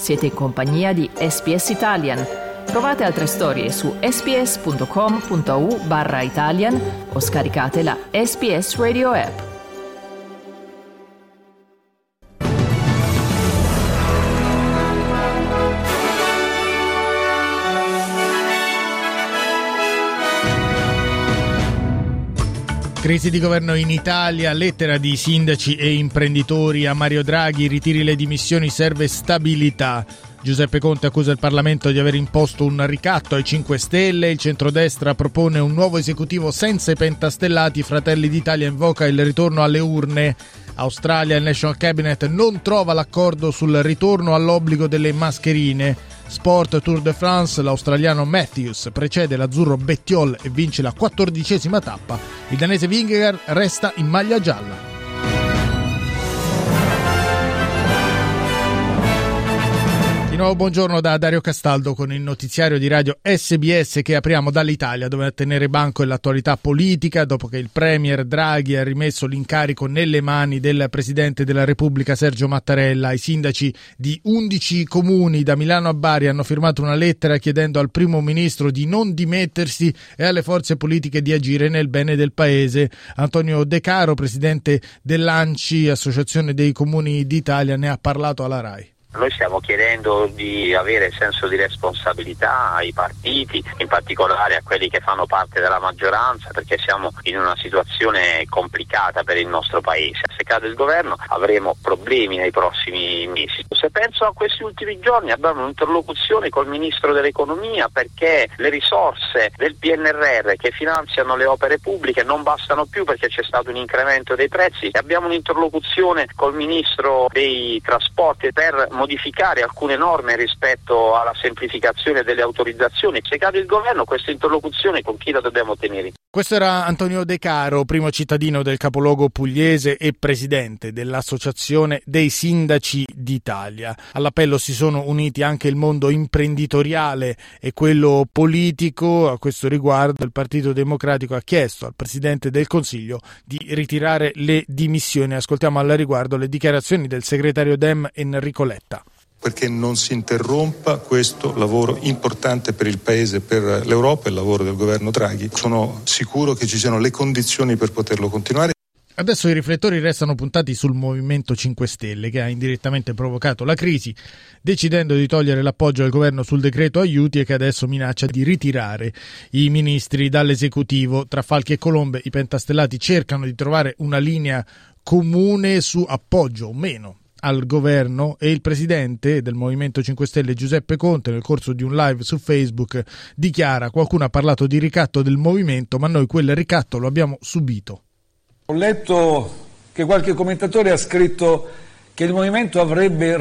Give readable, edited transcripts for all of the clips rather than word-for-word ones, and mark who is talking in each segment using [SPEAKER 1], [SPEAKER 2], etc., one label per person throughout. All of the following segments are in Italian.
[SPEAKER 1] Siete in compagnia di SBS Italian. Trovate altre storie su sbs.com.au/Italian o scaricate la SBS Radio app.
[SPEAKER 2] Crisi di governo in Italia, lettera di sindaci e imprenditori a Mario Draghi, ritiri le dimissioni, serve stabilità. Giuseppe Conte accusa il Parlamento di aver imposto un ricatto ai 5 Stelle, il centrodestra propone un nuovo esecutivo senza i pentastellati, Fratelli d'Italia invoca il ritorno alle urne. Australia, il National Cabinet non trova l'accordo sul ritorno all'obbligo delle mascherine. Sport Tour de France, l'australiano Matthews precede l'azzurro Bettiol e vince la 14ª tappa. Il danese Vingegaard resta in maglia gialla. Di nuovo buongiorno da Dario Castaldo con il notiziario di radio SBS che apriamo dall'Italia, dove a tenere banco è l'attualità politica dopo che il premier Draghi ha rimesso l'incarico nelle mani del presidente della Repubblica Sergio Mattarella. I sindaci di 11 comuni da Milano a Bari hanno firmato una lettera chiedendo al primo ministro di non dimettersi e alle forze politiche di agire nel bene del paese. Antonio De Caro, presidente dell'ANCI, Associazione dei Comuni d'Italia, ne ha parlato alla RAI.
[SPEAKER 3] Noi stiamo chiedendo di avere senso di responsabilità ai partiti, in particolare a quelli che fanno parte della maggioranza, perché siamo in una situazione complicata per il nostro paese. Se cade il governo avremo problemi nei prossimi mesi. Se penso a questi ultimi giorni abbiamo un'interlocuzione col Ministro dell'Economia perché le risorse del PNRR che finanziano le opere pubbliche non bastano più perché c'è stato un incremento dei prezzi. Abbiamo un'interlocuzione col Ministro dei Trasporti per modificare alcune norme rispetto alla semplificazione delle autorizzazioni. Se cade il governo, questa interlocuzione con chi la dobbiamo tenere?
[SPEAKER 2] Questo era Antonio De Caro, primo cittadino del capoluogo pugliese e presidente dell'Associazione dei Sindaci d'Italia. All'appello si sono uniti anche il mondo imprenditoriale e quello politico. A questo riguardo il Partito Democratico ha chiesto al Presidente del Consiglio di ritirare le dimissioni. Ascoltiamo al riguardo le dichiarazioni del segretario Dem Enrico Letta.
[SPEAKER 4] Perché non si interrompa questo lavoro importante per il Paese, per l'Europa, il lavoro del governo Draghi. Sono sicuro che ci siano le condizioni per poterlo continuare.
[SPEAKER 2] Adesso i riflettori restano puntati sul Movimento 5 Stelle che ha indirettamente provocato la crisi, decidendo di togliere l'appoggio al governo sul decreto aiuti e che adesso minaccia di ritirare i ministri dall'esecutivo. Tra Falchi e Colombe i pentastellati cercano di trovare una linea comune su appoggio o meno al governo e il presidente del Movimento 5 Stelle Giuseppe Conte nel corso di un live su Facebook dichiara: qualcuno ha parlato di ricatto del movimento, ma noi quel ricatto lo abbiamo subito.
[SPEAKER 5] Ho letto che qualche commentatore ha scritto che il movimento avrebbe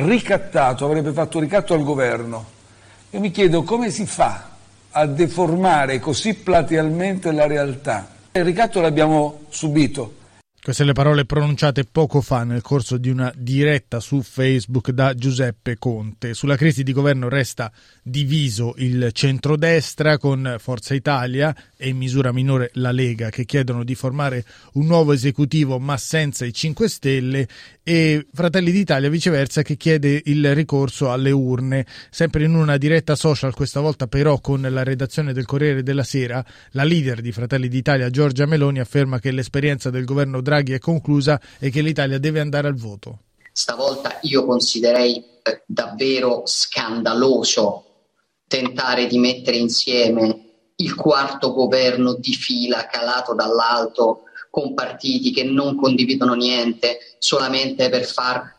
[SPEAKER 5] fatto ricatto al governo. Io mi chiedo come si fa a deformare così platealmente la realtà. Il ricatto l'abbiamo subito.
[SPEAKER 2] Queste le parole pronunciate poco fa nel corso di una diretta su Facebook da Giuseppe Conte. Sulla crisi di governo resta diviso il centrodestra con Forza Italia e in misura minore la Lega che chiedono di formare un nuovo esecutivo ma senza i 5 Stelle e Fratelli d'Italia viceversa che chiede il ricorso alle urne. Sempre in una diretta social, questa volta però con la redazione del Corriere della Sera, la leader di Fratelli d'Italia Giorgia Meloni afferma che l'esperienza del governo Draghi è conclusa e che l'Italia deve andare al voto.
[SPEAKER 6] Stavolta io considererei davvero scandaloso tentare di mettere insieme il quarto governo di fila calato dall'alto con partiti che non condividono niente solamente per far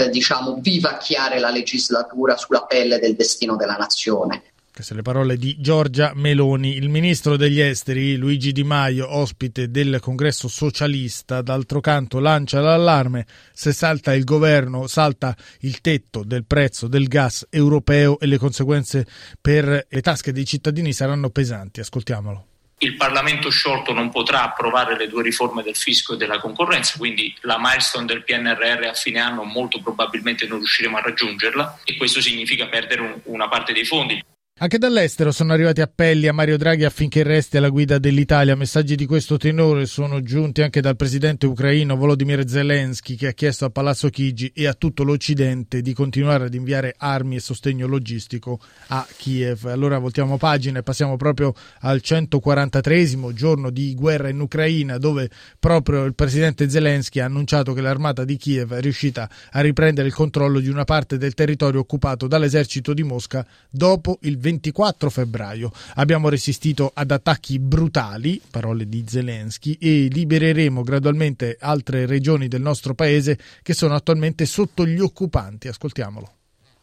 [SPEAKER 6] vivacchiare la legislatura sulla pelle del destino della nazione.
[SPEAKER 2] Queste le parole di Giorgia Meloni. Il ministro degli esteri Luigi Di Maio, ospite del congresso socialista, d'altro canto lancia l'allarme: se salta il governo salta il tetto del prezzo del gas europeo e le conseguenze per le tasche dei cittadini saranno pesanti. Ascoltiamolo.
[SPEAKER 7] Il Parlamento sciolto non potrà approvare le 2 riforme del fisco e della concorrenza, quindi la milestone del PNRR a fine anno molto probabilmente non riusciremo a raggiungerla e questo significa perdere una parte dei fondi.
[SPEAKER 2] Anche dall'estero sono arrivati appelli a Mario Draghi affinché resti alla guida dell'Italia. Messaggi di questo tenore sono giunti anche dal presidente ucraino Volodymyr Zelensky, che ha chiesto a Palazzo Chigi e a tutto l'Occidente di continuare ad inviare armi e sostegno logistico a Kiev. Allora voltiamo pagina e passiamo proprio al 143esimo giorno di guerra in Ucraina, dove proprio il presidente Zelensky ha annunciato che l'armata di Kiev è riuscita a riprendere il controllo di una parte del territorio occupato dall'esercito di Mosca dopo il 24 febbraio. Abbiamo resistito ad attacchi brutali, parole di Zelensky, e libereremo gradualmente altre regioni del nostro paese che sono attualmente sotto gli occupanti. Ascoltiamolo.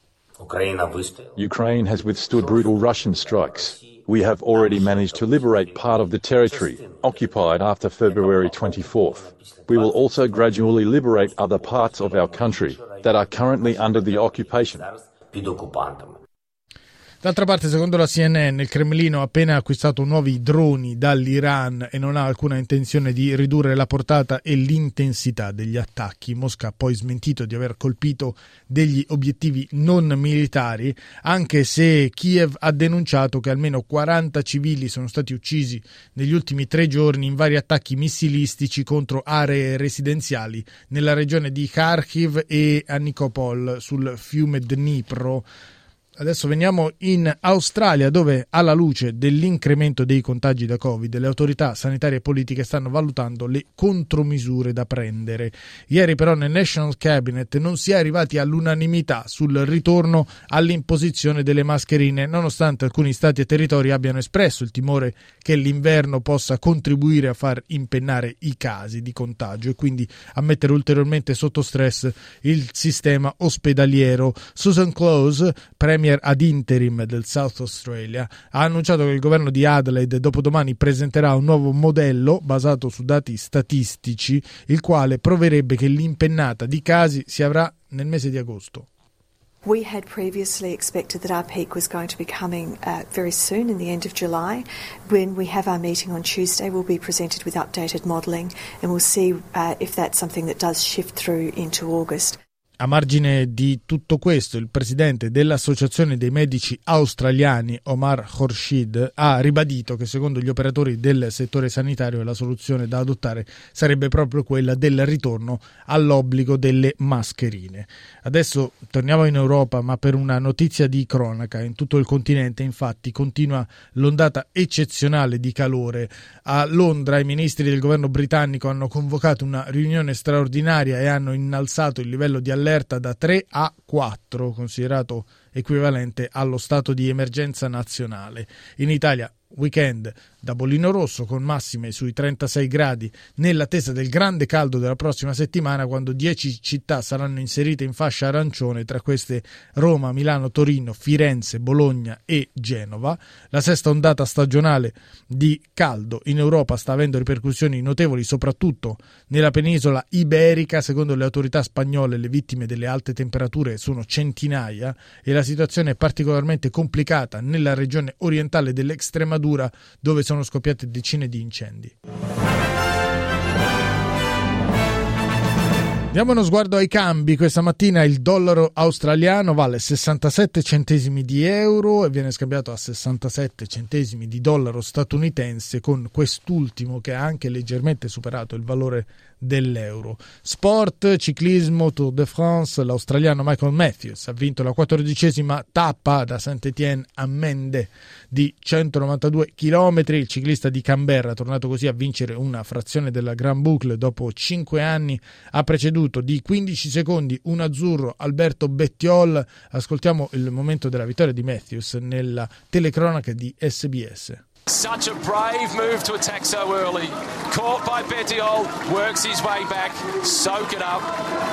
[SPEAKER 8] Ukraine has withstood brutal Russian strikes. We have already managed to liberate part of the territory occupied after February 24th. We will also gradually liberate other parts of our country that are currently under the occupation.
[SPEAKER 2] D'altra parte, secondo la CNN, il Cremlino ha appena acquistato nuovi droni dall'Iran e non ha alcuna intenzione di ridurre la portata e l'intensità degli attacchi. Mosca ha poi smentito di aver colpito degli obiettivi non militari, anche se Kiev ha denunciato che almeno 40 civili sono stati uccisi negli ultimi 3 giorni in vari attacchi missilistici contro aree residenziali nella regione di Kharkiv e a Nikopol sul fiume Dnipro. Adesso veniamo in Australia, dove alla luce dell'incremento dei contagi da Covid le autorità sanitarie e politiche stanno valutando le contromisure da prendere. Ieri però nel National Cabinet non si è arrivati all'unanimità sul ritorno all'imposizione delle mascherine, nonostante alcuni stati e territori abbiano espresso il timore che l'inverno possa contribuire a far impennare i casi di contagio e quindi a mettere ulteriormente sotto stress il sistema ospedaliero. Susan Close, premier ad interim del South Australia, ha annunciato che il governo di Adelaide dopodomani presenterà un nuovo modello basato su dati statistici, il quale proverebbe che l'impennata di casi si avrà nel mese di agosto.
[SPEAKER 9] We had previously expected that our peak was going to be coming very soon, in the end of July. When we have our meeting on Tuesday, we'll be presented with updated modelling and we'll see if that's something that does shift through into August.
[SPEAKER 2] A margine di tutto questo, il presidente dell'Associazione dei Medici Australiani, Omar Khorshid, ha ribadito che secondo gli operatori del settore sanitario la soluzione da adottare sarebbe proprio quella del ritorno all'obbligo delle mascherine. Adesso torniamo in Europa, ma per una notizia di cronaca. In tutto il continente, infatti, continua l'ondata eccezionale di calore. A Londra i ministri del governo britannico hanno convocato una riunione straordinaria e hanno innalzato il livello di allerta da 3 a 4, considerato equivalente allo stato di emergenza nazionale. In Italia, weekend da bollino rosso con massime sui 36 gradi nell'attesa del grande caldo della prossima settimana, quando 10 città saranno inserite in fascia arancione, tra queste Roma, Milano, Torino, Firenze, Bologna e Genova. La sesta ondata stagionale di caldo in Europa sta avendo ripercussioni notevoli soprattutto nella penisola iberica. Secondo le autorità spagnole le vittime delle alte temperature sono centinaia e la situazione è particolarmente complicata nella regione orientale dell'Extremadura, dove sono scoppiate decine di incendi. Diamo uno sguardo ai cambi. Questa mattina il dollaro australiano vale 67 centesimi di euro e viene scambiato a 67 centesimi di dollaro statunitense, con quest'ultimo che ha anche leggermente superato il valore dell'euro. Sport, ciclismo, Tour de France. L'australiano Michael Matthews ha vinto la 14ª tappa da Saint-Étienne a Mende di 192 km. Il ciclista di Canberra, tornato così a vincere una frazione della Grand Boucle dopo 5 anni, ha preceduto di 15 secondi un azzurro, Alberto Bettiol. Ascoltiamo il momento della vittoria di Matthews nella telecronaca di SBS.
[SPEAKER 10] Such a brave move to attack so early. Caught by Bettiol, works his way back. Soak it up.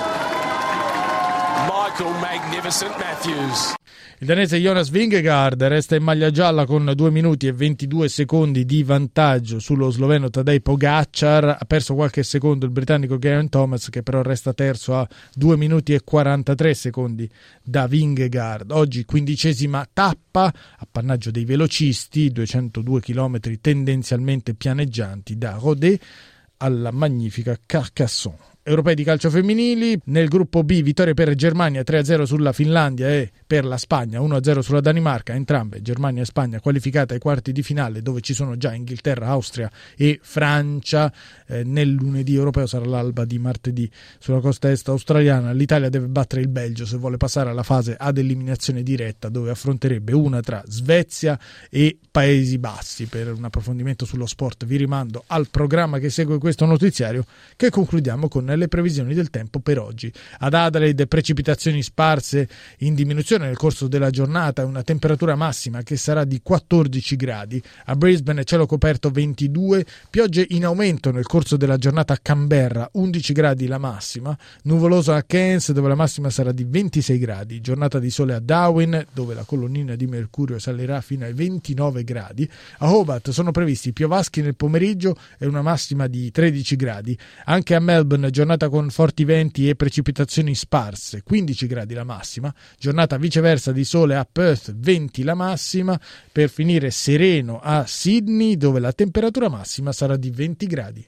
[SPEAKER 10] Michael Magnificent Matthews.
[SPEAKER 2] Il danese Jonas Vingegaard resta in maglia gialla con 2 minuti e 22 secondi di vantaggio sullo sloveno Tadej Pogačar. Ha perso qualche secondo il britannico Geraint Thomas, che però resta terzo a 2 minuti e 43 secondi da Vingegaard. Oggi 15ª tappa, appannaggio dei velocisti, 202 km tendenzialmente pianeggianti da Rodez alla magnifica Carcassonne. europei di calcio femminili. Nel gruppo B vittoria per Germania 3-0 sulla Finlandia e per la Spagna 1-0 sulla Danimarca, entrambe Germania e Spagna qualificate ai quarti di finale, dove ci sono già Inghilterra, Austria e Francia. Nel lunedì europeo sarà l'alba di martedì sulla costa est australiana. L'Italia deve battere il Belgio se vuole passare alla fase ad eliminazione diretta, dove affronterebbe una tra Svezia e Paesi Bassi. Per un approfondimento sullo sport vi rimando al programma che segue questo notiziario, che concludiamo con le previsioni del tempo per oggi. Ad Adelaide precipitazioni sparse in diminuzione nel corso della giornata, una temperatura massima che sarà di 14 gradi. A Brisbane cielo coperto 22, piogge in aumento nel corso della giornata a Canberra, 11 gradi la massima. Nuvoloso a Cairns, dove la massima sarà di 26 gradi. Giornata di sole a Darwin, dove la colonnina di mercurio salirà fino ai 29 gradi. A Hobart sono previsti piovaschi nel pomeriggio e una massima di 13 gradi. Anche a Melbourne giornata con forti venti e precipitazioni sparse, 15 gradi la massima. Giornata viceversa di sole a Perth, 20 la massima. Per finire sereno a Sydney, dove la temperatura massima sarà di 20 gradi.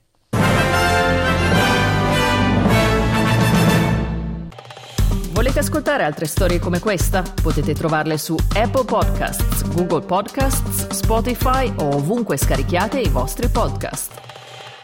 [SPEAKER 1] Volete ascoltare altre storie come questa? Potete trovarle su Apple Podcasts, Google Podcasts, Spotify o ovunque scarichiate i vostri podcast.